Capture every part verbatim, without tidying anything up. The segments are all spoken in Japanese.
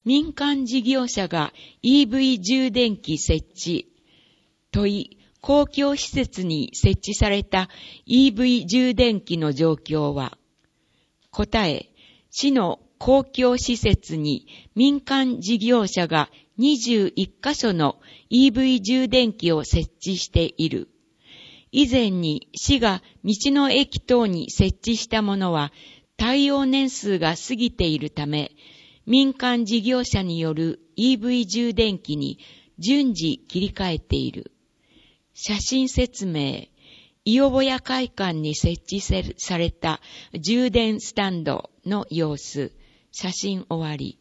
民間事業者が イーブイ 充電器設置。問い、公共施設に設置された イーブイ 充電器の状況は。答え、市の公共施設に民間事業者がにじゅういっかしょの イーブイ 充電器を設置している。以前に市が道の駅等に設置したものは耐用年数が過ぎているため、民間事業者による イーブイ 充電器に順次切り替えている。写真説明。伊予保谷会館に設置された充電スタンドの様子。写真終わり。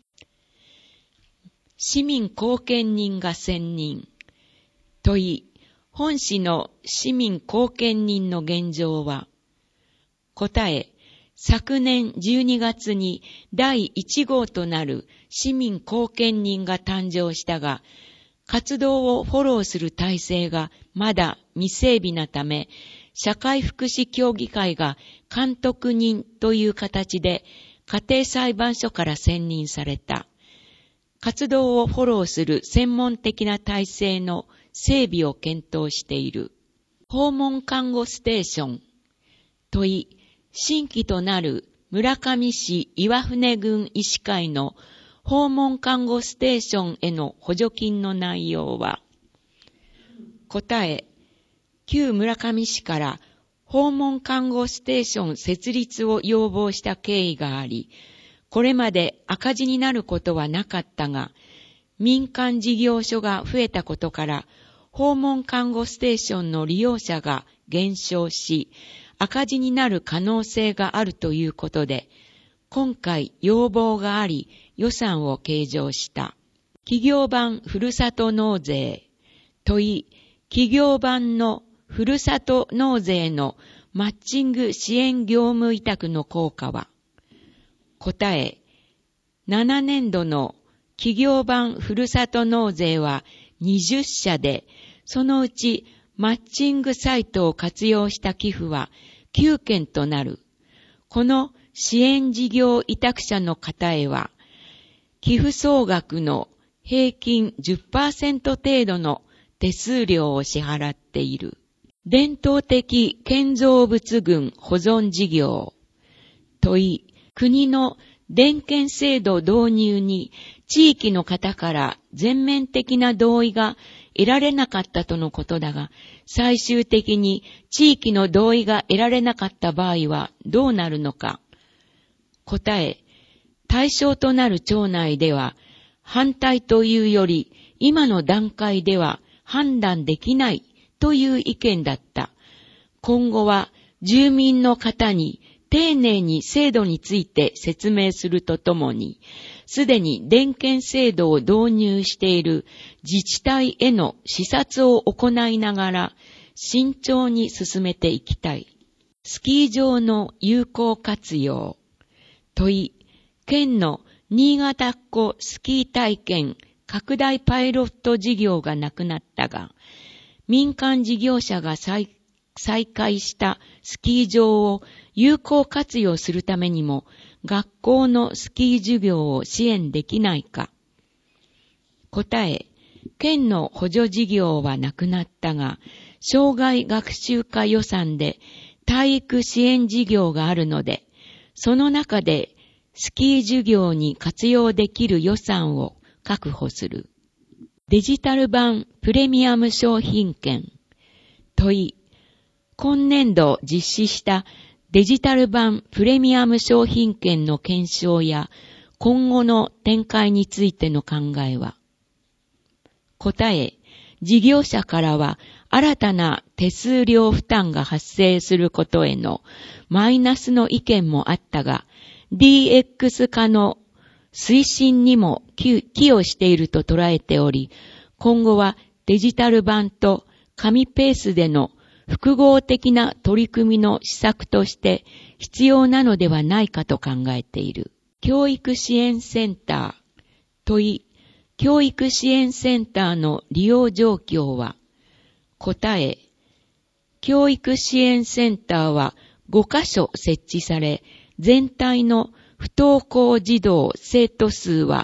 市民後見人が選任。問い、本市の市民後見人の現状は。答え、昨年じゅうにがつにだいいち号となる市民後見人が誕生したが、活動をフォローする体制がまだ未整備なため、社会福祉協議会が監督人という形で家庭裁判所から選任された。活動をフォローする専門的な体制の整備を検討している。訪問看護ステーション。問い、新規となる村上市岩船郡医師会の訪問看護ステーションへの補助金の内容は。答え、旧村上市から訪問看護ステーション設立を要望した経緯があり、これまで赤字になることはなかったが、民間事業所が増えたことから、訪問看護ステーションの利用者が減少し、赤字になる可能性があるということで、今回要望があり予算を計上した。企業版ふるさと納税。問い、企業版のふるさと納税のマッチング支援業務委託の効果は。答え、ななねんどの企業版ふるさと納税はにじゅっしゃで、そのうちマッチングサイトを活用した寄付はきゅうけんとなる。この支援事業委託者の方へは、寄付総額の平均 じゅっパーセント 程度の手数料を支払っている。伝統的建造物群保存事業。問い、国の伝検制度導入に地域の方から全面的な同意が得られなかったとのことだが、最終的に地域の同意が得られなかった場合はどうなるのか。答え、対象となる町内では反対というより今の段階では判断できないという意見だった。今後は住民の方に丁寧に制度について説明するとともに、すでに伝検制度を導入している自治体への視察を行いながら慎重に進めていきたい。スキー場の有効活用。問い、県の新潟っ子スキー体験拡大パイロット事業がなくなったが、民間事業者が再再開したスキー場を有効活用するためにも学校のスキー授業を支援できないか。答え、県の補助事業はなくなったが、障害学習科予算で体育支援事業があるので、その中でスキー授業に活用できる予算を確保する。デジタル版プレミアム商品券。問い、今年度実施したデジタル版プレミアム商品券の検証や今後の展開についての考えは。答え、事業者からは新たな手数料負担が発生することへのマイナスの意見もあったが、ディーエックス 化の推進にも寄与していると捉えており、今後はデジタル版と紙ペースでの複合的な取り組みの施策として必要なのではないかと考えている。教育支援センター。問い、教育支援センターの利用状況は。答え、教育支援センターはごかしょ設置され、全体の不登校児童生徒数は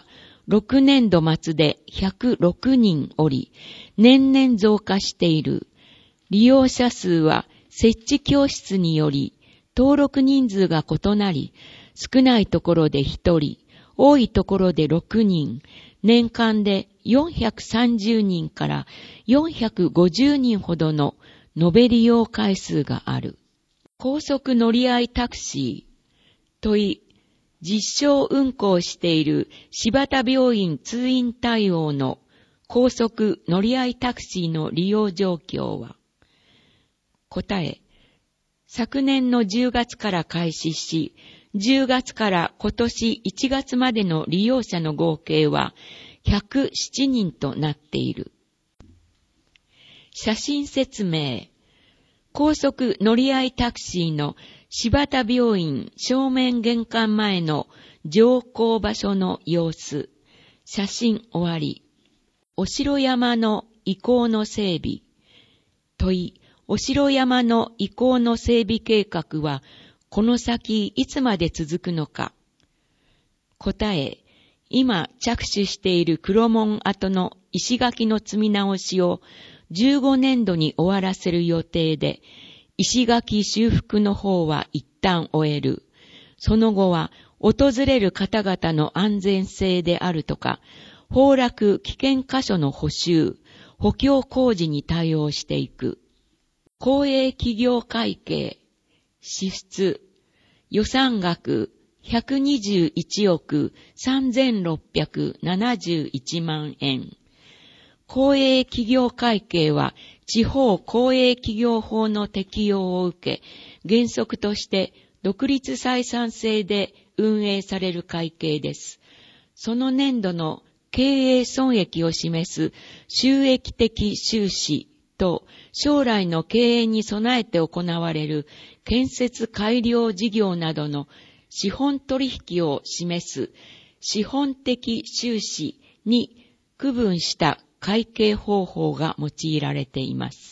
ろくねんど末でひゃくろくにんおり、年々増加している。利用者数は設置教室により、登録人数が異なり、少ないところでひとり、多いところでろくにん、年間でよんひゃくさんじゅうにんからよんひゃくごじゅうにんほどの延べ利用回数がある。高速乗り合いタクシー、問い、実証運行している柴田病院通院対応の高速乗り合いタクシーの利用状況は、答え、昨年のじゅうがつから開始し、じゅうがつから今年いちがつまでの利用者の合計はひゃくななにんとなっている。写真説明。高速乗り合いタクシーの柴田病院正面玄関前の乗降場所の様子。写真終わり。お城山の遺構の整備。問い、お城山の遺構の整備計画はこの先いつまで続くのか。答え、今着手している黒門跡の石垣の積み直しをじゅうごねんどに終わらせる予定で、石垣修復の方は一旦終える。その後は訪れる方々の安全性であるとか、崩落危険箇所の補修、補強工事に対応していく。公営企業会計、支出、予算額ひゃくにじゅういちおくさんぜんろっぴゃくななじゅういちまんえん。公営企業会計は地方公営企業法の適用を受け、原則として独立採算制で運営される会計です。その年度の経営損益を示す収益的収支と将来の経営に備えて行われる建設改良事業などの資本取引を示す資本的収支に区分した会計方法が用いられています。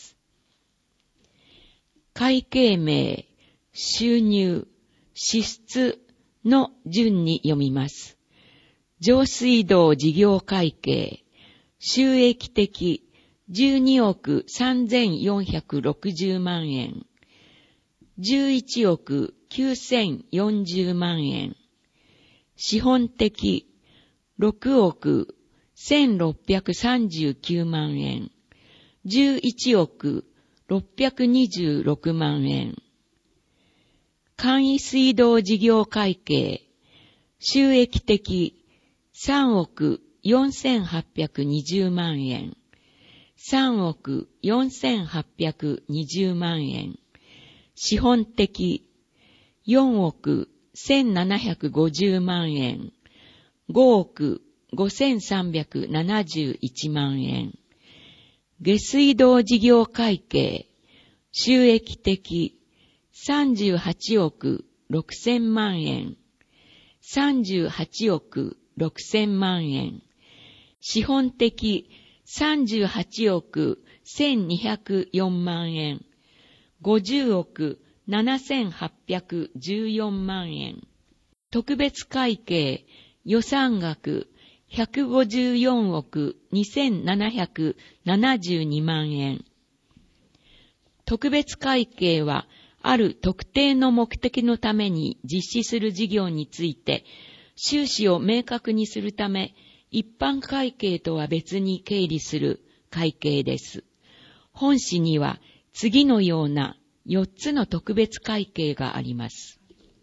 会計名、収入、支出の順に読みます。上水道事業会計、収益的じゅうにおくさんぜんよんひゃくろくじゅうまんえん、じゅういちおくきゅうせんよんじゅうまんえん、資本的ろくおくせんろっぴゃくさんじゅうきゅうまんえん、じゅういちおくろっぴゃくにじゅうろくまんえん、簡易水道事業会計、収益的さんおくよんせんはっぴゃくにじゅうまんえん、さんおくよんせんはっぴゃくにじゅうまんえん、資本的よんおくせんななひゃくごじゅうまんえん、ごおくごせんさんびゃくななじゅういちまんえん、下水道事業会計、収益的さんじゅうはちおくろくせんまんえん、さんじゅうはちおくろくせんまんえん、資本的さんじゅうはちおくせんにひゃくよんまんえん、ごじゅうおくななせんはっぴゃくじゅうよんまんえん、特別会計、予算額ひゃくごじゅうよんおくにせんななひゃくななじゅうにまんえん。特別会計は、ある特定の目的のために実施する事業について、収支を明確にするため、一般会計とは別に経理する会計です。本誌には次のようなよっつの特別会計があります。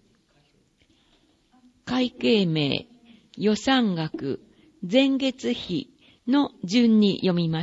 会計名、予算額、前月比の順に読みます。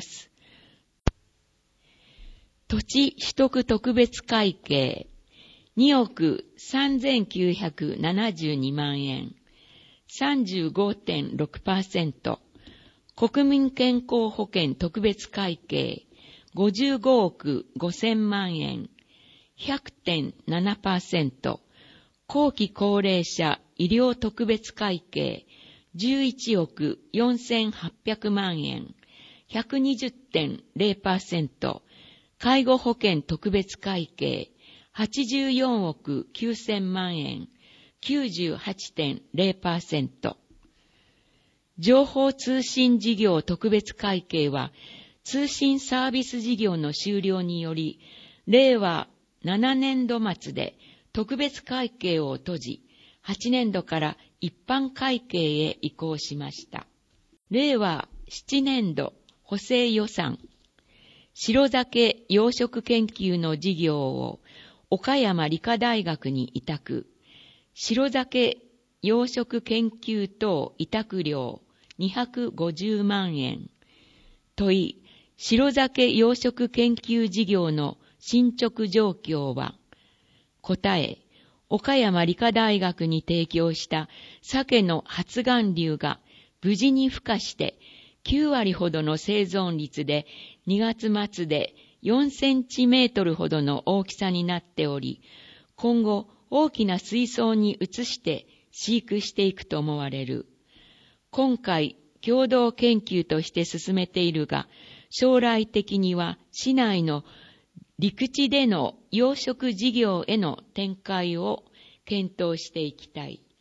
土地取得特別会計、におくさんぜんきゅうひゃくななじゅうにまんえん、さんじゅうごてんろくパーセント、国民健康保険特別会計、ごじゅうごおくごせんまんえん、ひゃくてんななパーセント、後期高齢者医療特別会計、じゅういちおくよんせんはっぴゃくまんえん、ひゃくにじゅってんれいパーセント、介護保険特別会計、はちじゅうよんおくきゅうせんまんえん、きゅうじゅうはちてんれいパーセント。 情報通信事業特別会計は、通信サービス事業の終了により、れいわななねんど末で特別会計を閉じ、はちねんどから一般会計へ移行しました。れいわななねんど補正予算、白酒養殖研究の事業を岡山理科大学に委託、白酒養殖研究等委託料にひゃくごじゅうまんえん。問い、白酒養殖研究事業の進捗状況は、答え、岡山理科大学に提供した鮭の発芽粒が無事に孵化してきゅうわりほどの生存率でにがつ末でよんセンチメートルほどの大きさになっており、今後大きな水槽に移して飼育していくと思われる。今回共同研究として進めているが、将来的には市内の陸地での養殖事業への展開を検討していきたい。